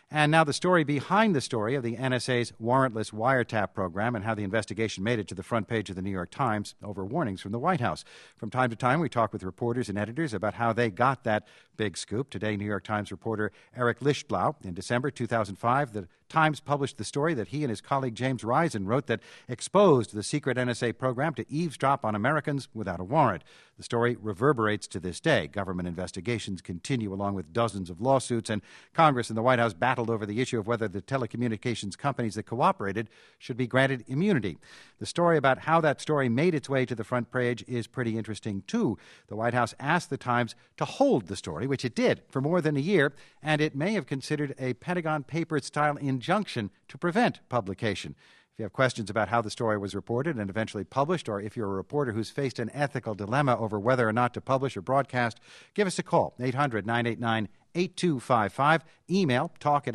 And now the story behind the story of the NSA's warrantless wiretap program and how the investigation made it to the front page of the New York Times over warnings from the White House. From time to time, we talk with reporters and editors about how they got that big scoop. Today, New York Times reporter Eric Lichtblau. In December 2005, the Times published the story that he and his colleague James Risen wrote that exposed the secret NSA program to eavesdrop on Americans without a warrant. The story reverberates to this day. Government investigations continue along with dozens of lawsuits, and Congress and the White House battled over the issue of whether the telecommunications companies that cooperated should be granted immunity. The story about how that story made its way to the front page is pretty interesting, too. The White House asked the Times to hold the story, which it did for more than a year, and it may have considered a Pentagon Papers-style injunction to prevent publication. If you have questions about how the story was reported and eventually published, or if you're a reporter who's faced an ethical dilemma over whether or not to publish or broadcast, give us a call, 800-989-8255. Email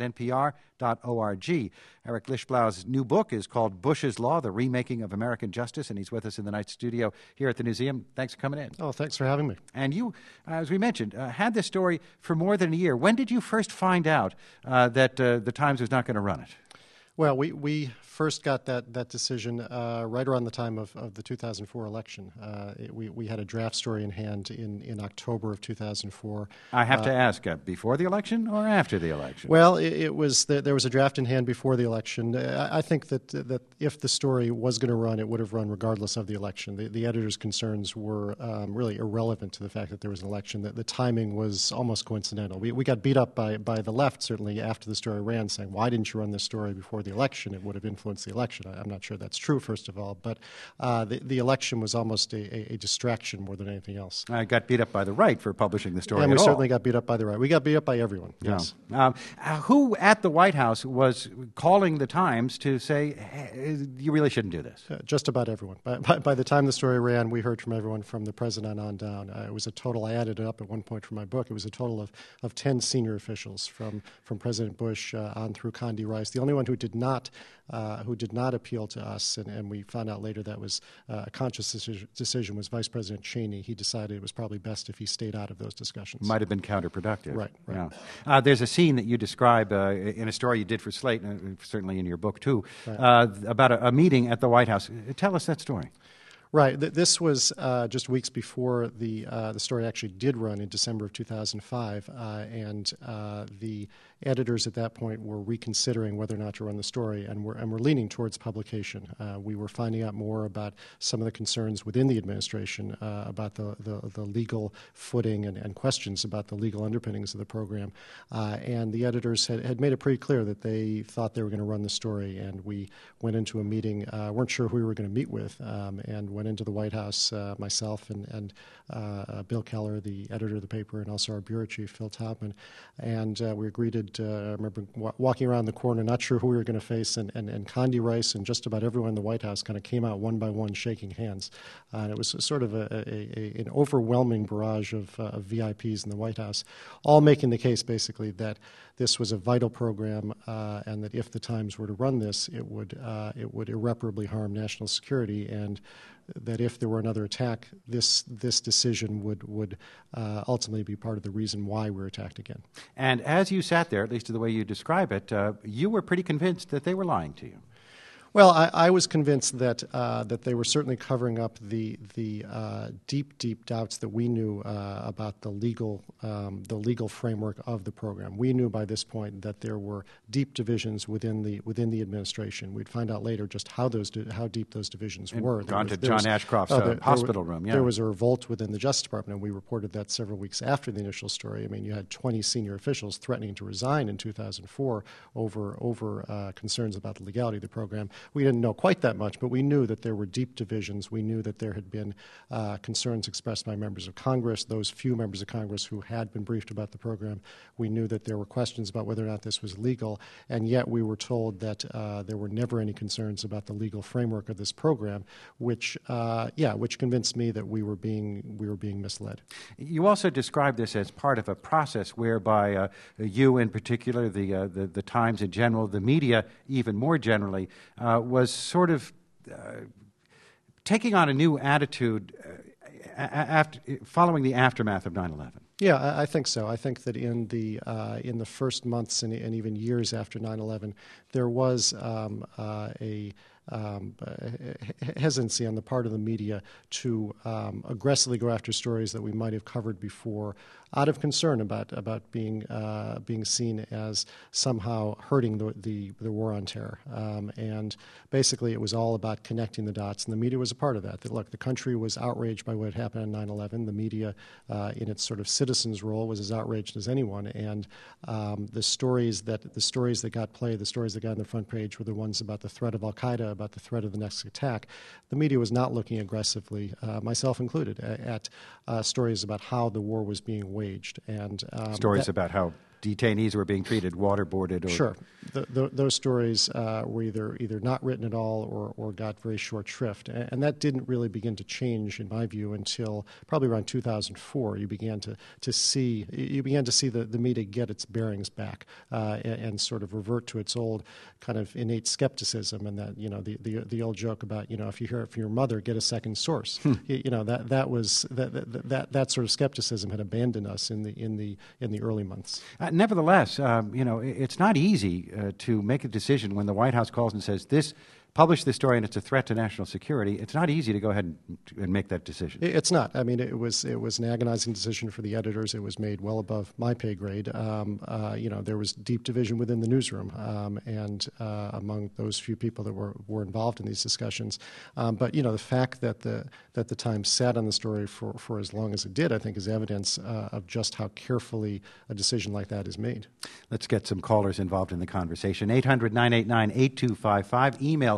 talk@npr.org. Eric Lichtblau's new book is called Bush's Law, The Remaking of American Justice, and he's with us in the night studio here at the Newseum. Thanks for coming in. Oh, thanks for having me. And you, as we mentioned, had this story for more than a year. When did you first find out that the Times was not going to run it? Well, we first got that decision right around the time of the 2004 election. We had a draft story in hand in October of 2004. I have to ask, before the election or after the election? Well, there was a draft in hand before the election. I think that if the story was going to run, it would have run regardless of the election. The editor's concerns were really irrelevant to the fact that there was an election. The timing was almost coincidental. We got beat up by the left, certainly, after the story ran, saying, why didn't you run this story before the election? It would have influenced the election. I'm not sure that's true, first of all, but the election was almost a distraction more than anything else. I got beat up by the right for publishing the story. And we certainly got beat up by the right. We got beat up by everyone, yes. Who at the White House was calling the Times to say, hey, you really shouldn't do this? Just about everyone. By the time the story ran, we heard from everyone from the president on down. It was a total, I added it up at one point for my book, it was a total of 10 senior officials from President Bush on through Condi Rice. The only one who did not appeal to us, and we found out later that was a conscious decision, was Vice President Cheney. He decided it was probably best if he stayed out of those discussions. Might have been counterproductive. Right. Yeah. There's a scene that you describe in a story you did for Slate, and certainly in your book too, right, about a meeting at the White House. Tell us that story. Right. This was just weeks before the story actually did run in December of 2005, and the editors at that point were reconsidering whether or not to run the story, and we're leaning towards publication. We were finding out more about some of the concerns within the administration about the legal footing and questions about the legal underpinnings of the program, and the editors had made it pretty clear that they thought they were going to run the story, and we went into a meeting, weren't sure who we were going to meet with, and went into the White House, myself and Bill Keller, the editor of the paper, and also our bureau chief, Phil Taubman, and we were greeted. I remember walking around the corner, not sure who we were going to face, and Condi Rice and just about everyone in the White House kind of came out one by one shaking hands. And it was sort of an overwhelming barrage of VIPs in the White House, all making the case basically that this was a vital program and that if the Times were to run this, it would irreparably harm national security, and that if there were another attack, this decision would ultimately be part of the reason why we're attacked again. And as you sat there, at least to the way you describe it, you were pretty convinced that they were lying to you. Well, I was convinced that they were certainly covering up the deep doubts that we knew about the legal framework of the program. We knew by this point that there were deep divisions within the administration. We'd find out later just how deep those divisions were. Gone to John Ashcroft's hospital room. Yeah. There was a revolt within the Justice Department, and we reported that several weeks after the initial story. I mean, you had 20 senior officials threatening to resign in 2004 over concerns about the legality of the program. We didn't know quite that much, but we knew that there were deep divisions. We knew that there had been concerns expressed by members of Congress, those few members of Congress who had been briefed about the program. We knew that there were questions about whether or not this was legal, and yet we were told that there were never any concerns about the legal framework of this program, which convinced me that we were being misled. You also described this as part of a process whereby you, in particular, the Times in general, the media even more generally, was sort of taking on a new attitude following the aftermath of 9/11. Yeah, I think so. I think that in the first months and even years after 9/11, there was a hesitancy on the part of the media to aggressively go after stories that we might have covered before, out of concern about being seen as somehow hurting the war on terror. And basically, it was all about connecting the dots, and the media was a part of that. Look, the country was outraged by what happened on 9/11. The media, in its sort of citizen's role, was as outraged as anyone. And the stories that got played, the stories that got on the front page, were the ones about the threat of Al Qaeda, about the threat of the next attack. The media was not looking aggressively, myself included, at stories about how the war was being waged. And stories about how detainees were being treated, waterboarded. Or... Sure. Those stories were either not written at all or got very short shrift. And that didn't really begin to change, in my view, until probably around 2004. You began to see the media get its bearings back and sort of revert to its old kind of innate skepticism, and that, the old joke about, if you hear it from your mother, get a second source. That sort of skepticism had abandoned us in the early months. Nevertheless, it's not easy to make a decision when the White House calls and says, publish this story and it's a threat to national security. It's not easy to go ahead and make that decision. It's not. I mean, it was an agonizing decision for the editors. It was made well above my pay grade. There was deep division within the newsroom and among those few people that were involved in these discussions. But the fact that the Times sat on the story for as long as it did, I think, is evidence of just how carefully a decision like that is made. Let's get some callers involved in the conversation. 800-989-8255. Email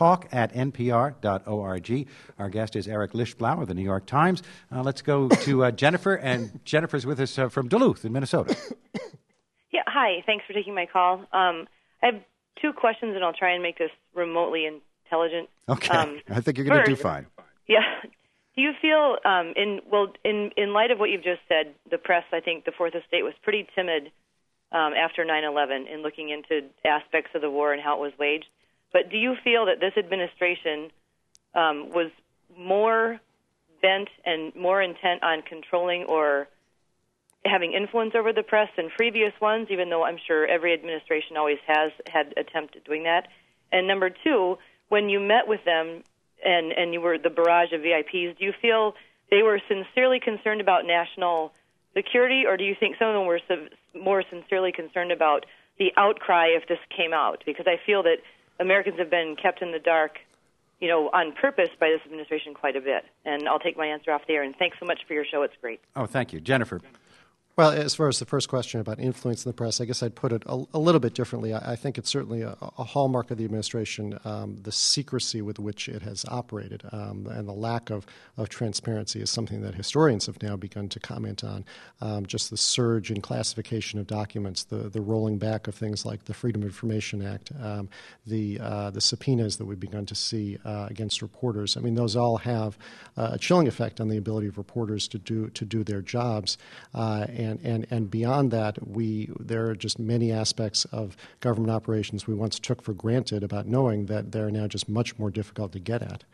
talk@npr.org. Our guest is Eric Lichtblau of the New York Times. Let's go to Jennifer, and Jennifer's with us from Duluth in Minnesota. Yeah, hi. Thanks for taking my call. I have two questions, and I'll try and make this remotely intelligent. Okay. I think you're going to do fine. Yeah. Do you feel, in light of what you've just said, the press, I think the Fourth Estate was pretty timid after 9/11 in looking into aspects of the war and how it was waged. But do you feel that this administration was more bent and more intent on controlling or having influence over the press than previous ones, even though I'm sure every administration always has had attempted doing that? And number two, when you met with them and you were the barrage of VIPs, do you feel they were sincerely concerned about national security, or do you think some of them were more sincerely concerned about the outcry if this came out? Because I feel that Americans have been kept in the dark, on purpose by this administration quite a bit. And I'll take my answer off the air. And thanks so much for your show. It's great. Oh, thank you. Jennifer. Well, as far as the first question about influence in the press, I guess I'd put it a little bit differently. I think it's certainly a hallmark of the administration, the secrecy with which it has operated, and the lack of transparency is something that historians have now begun to comment on. Just the surge in classification of documents, the rolling back of things like the Freedom of Information Act, the subpoenas that we've begun to see against reporters. I mean, those all have a chilling effect on the ability of reporters to do their jobs. And beyond that, there are just many aspects of government operations we once took for granted about knowing that they're now just much more difficult to get at.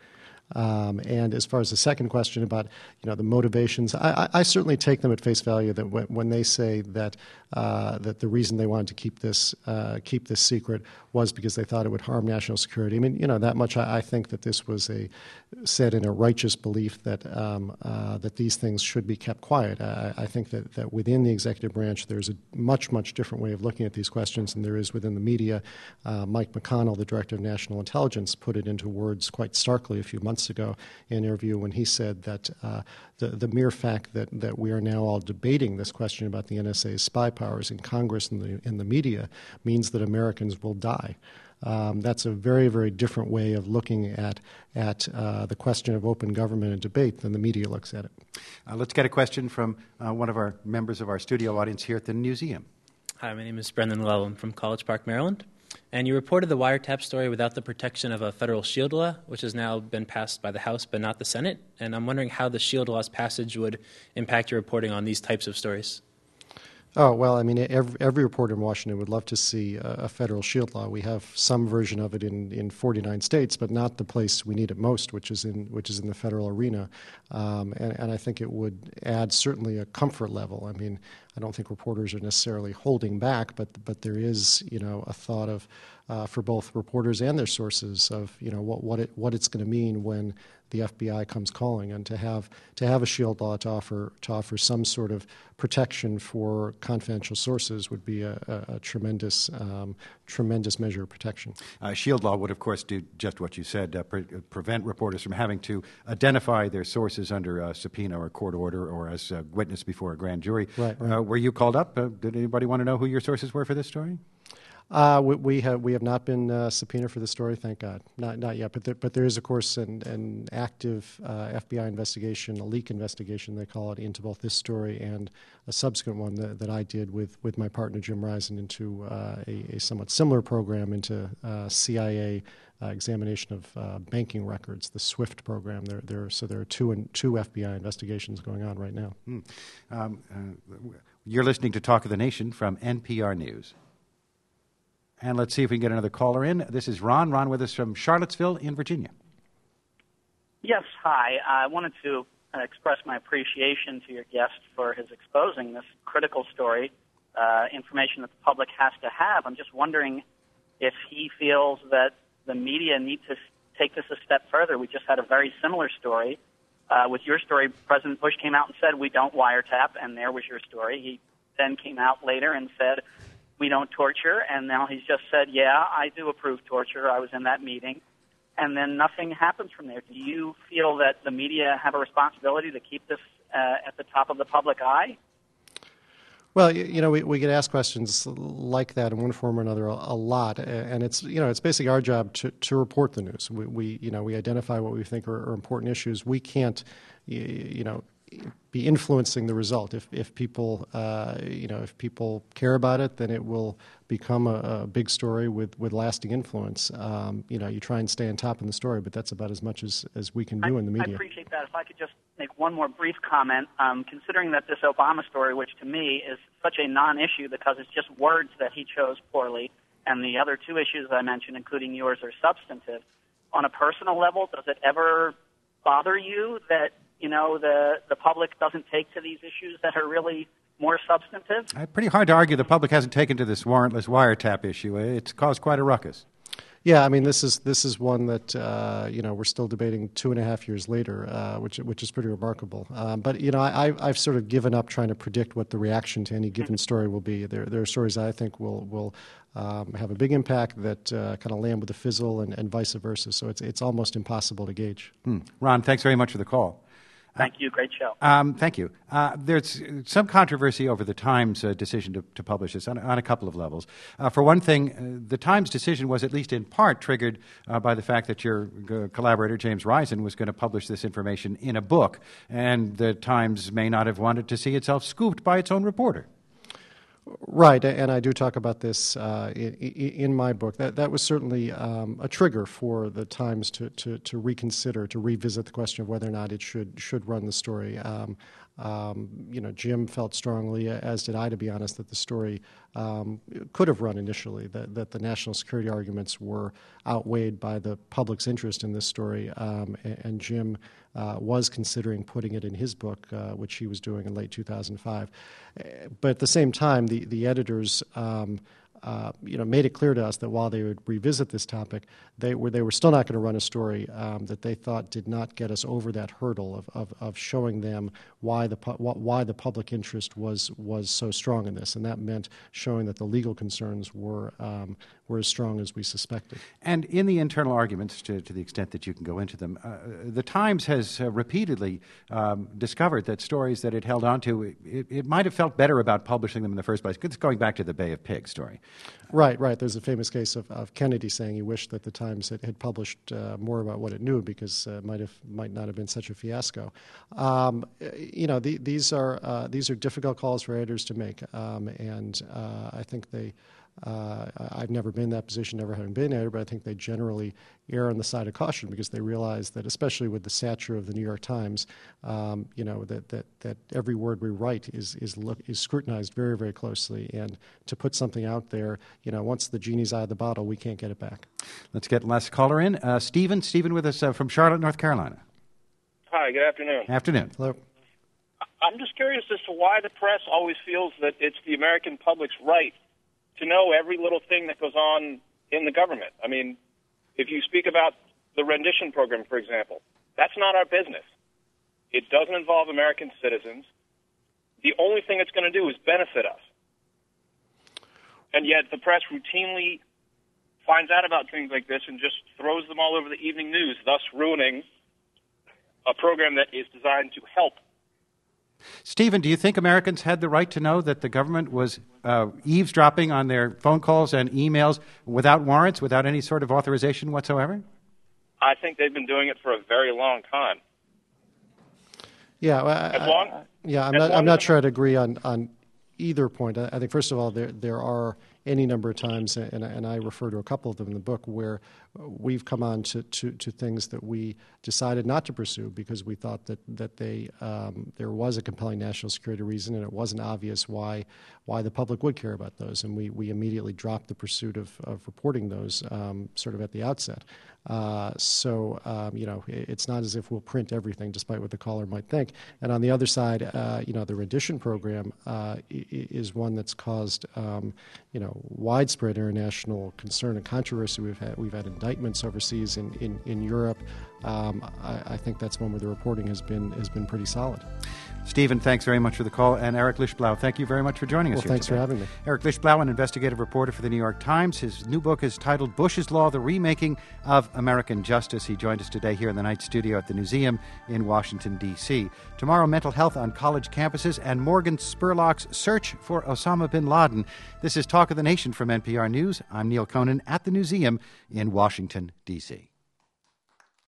And as far as the second question about the motivations, I certainly take them at face value that when they say that the reason they wanted to keep this secret was because they thought it would harm national security. I mean, that much. I think that this was said in a righteous belief that that these things should be kept quiet. I think that within the executive branch, there's a much different way of looking at these questions than there is within the media. Mike McConnell, the director of national intelligence, put it into words quite starkly a few months ago in an interview when he said that the mere fact that we are now all debating this question about the NSA's spy powers in Congress and in the media means that Americans will die. That's a very, very different way of looking at the question of open government and debate than the media looks at it. Let's get a question from one of our members of our studio audience here at the museum. Hi, my name is Brendan Lowe. I'm from College Park, Maryland. And you reported the wiretap story without the protection of a federal SHIELD law, which has now been passed by the House but not the Senate. And I'm wondering how the SHIELD law's passage would impact your reporting on these types of stories. Oh, well, I mean, every reporter in Washington would love to see a federal shield law. We have some version of it in 49 states, but not the place we need it most, which is in the federal arena. And I think it would add certainly a comfort level. I mean, I don't think reporters are necessarily holding back, but there is, a thought of for both reporters and their sources of, what it's going to mean when the FBI comes calling, and to have a shield law to offer some sort of protection for confidential sources would be a tremendous measure of protection. Shield law would, of course, do just what you said: prevent reporters from having to identify their sources under a subpoena or court order, or as a witness before a grand jury. Right. Were you called up? Did anybody want to know who your sources were for this story? We have not been subpoenaed for the story, thank God. Not yet. But there is, of course, an active FBI investigation, a leak investigation they call it, into both this story and a subsequent one that I did with my partner Jim Risen into a somewhat similar program into CIA examination of banking records, the SWIFT program. There are two FBI investigations going on right now. You're listening to Talk of the Nation from NPR News. And let's see if we can get another caller in. This is Ron. Ron with us from Charlottesville in Virginia. Yes, hi. I wanted to express my appreciation to your guest for his exposing this critical story, information that the public has to have. I'm just wondering if he feels that the media need to take this a step further. We just had a very similar story. With your story, President Bush came out and said, we don't wiretap, and there was your story. He then came out later and said, we don't torture, and now he's just said, yeah, I do approve torture. I was in that meeting. And then nothing happens from there. Do you feel that the media have a responsibility to keep this at the top of the public eye? Well, we get asked questions like that in one form or another a lot, and it's basically our job to report the news. We identify what we think are important issues. We can't, be influencing the result. If people care about it, then it will become a big story with lasting influence. You try and stay on top of the story, but that's about as much as we can do in the media. I appreciate that. If I could just make one more brief comment, considering that this Obama story, which to me is such a non-issue because it's just words that he chose poorly, and the other two issues I mentioned, including yours, are substantive. On a personal level, does it ever bother you that the public doesn't take to these issues that are really more substantive? Pretty hard to argue the public hasn't taken to this warrantless wiretap issue. It's caused quite a ruckus. Yeah, I mean, this is one that we're still debating 2.5 years later, which is pretty remarkable. But I've sort of given up trying to predict what the reaction to any given story will be. There are stories I think will have a big impact that kind of land with a fizzle, and vice versa. So it's almost impossible to gauge. Ron, thanks very much for the call. Thank you. Great show. Thank you. There's some controversy over the Times' decision to publish this on a couple of levels. For one thing, the Times' decision was at least in part triggered by the fact that your collaborator, James Risen, was going to publish this information in a book, and the Times may not have wanted to see itself scooped by its own reporter. Right, and I do talk about this in my book. That was certainly a trigger for the Times to reconsider, to revisit the question of whether or not it should run the story. Jim felt strongly, as did I, to be honest, that the story could have run initially, that the national security arguments were outweighed by the public's interest in this story, and Jim was considering putting it in his book, which he was doing in late 2005. But at the same time, the editors made it clear to us that while they would revisit this topic, they were still not going to run a story that they thought did not get us over that hurdle of showing them why the public interest was so strong in this, and that meant showing that the legal concerns were as strong as we suspected. And in the internal arguments, to the extent that you can go into them, the Times has repeatedly discovered that stories that it held on to, it might have felt better about publishing them in the first place. It's going back to the Bay of Pigs story. Right. There's a famous case of Kennedy saying he wished that the Times had published more about what it knew because it might not have been such a fiasco. These are difficult calls for editors to make, and I think they I've never been in that position, never having been editor, but I think they generally err on the side of caution because they realize that, especially with the stature of the New York Times, that every word we write is scrutinized very, very closely. And to put something out there, once the genie's out of the bottle, we can't get it back. Let's get last caller in. Stephen with us from Charlotte, North Carolina. Hi, good afternoon. Afternoon. Hello. I'm just curious as to why the press always feels that it's the American public's right to know every little thing that goes on in the government. I mean, if you speak about the rendition program, for example, that's not our business. It doesn't involve American citizens. The only thing it's going to do is benefit us. And yet the press routinely finds out about things like this and just throws them all over the evening news, thus ruining a program that is designed to help. Stephen, do you think Americans had the right to know that the government was eavesdropping on their phone calls and emails without warrants, without any sort of authorization whatsoever? I think they've been doing it for a very long time. Yeah, I'm not sure I'd agree on either point. I think, first of all, there are any number of times, and I refer to a couple of them in the book, where we've come on to things that we decided not to pursue because we thought that there was a compelling national security reason, and it wasn't obvious why the public would care about those, and we immediately dropped the pursuit of reporting those sort of at the outset. It's not as if we'll print everything, despite what the caller might think. And on the other side, the rendition program is one that's caused widespread international concern and controversy. We've had indictments overseas in Europe. I think that's one where the reporting has been pretty solid. Stephen, thanks very much for the call. And Eric Lichtblau, thank you very much for joining us here thanks today. for having me. Eric Lichtblau, an investigative reporter for the New York Times. His new book is titled Bush's Law, The Remaking of American Justice. He joined us today here in the night studio at the Newseum in Washington, D.C. Tomorrow, mental health on college campuses and Morgan Spurlock's search for Osama bin Laden. This is Talk of the Nation from NPR News. I'm Neil Conan at the Newseum in Washington, D.C.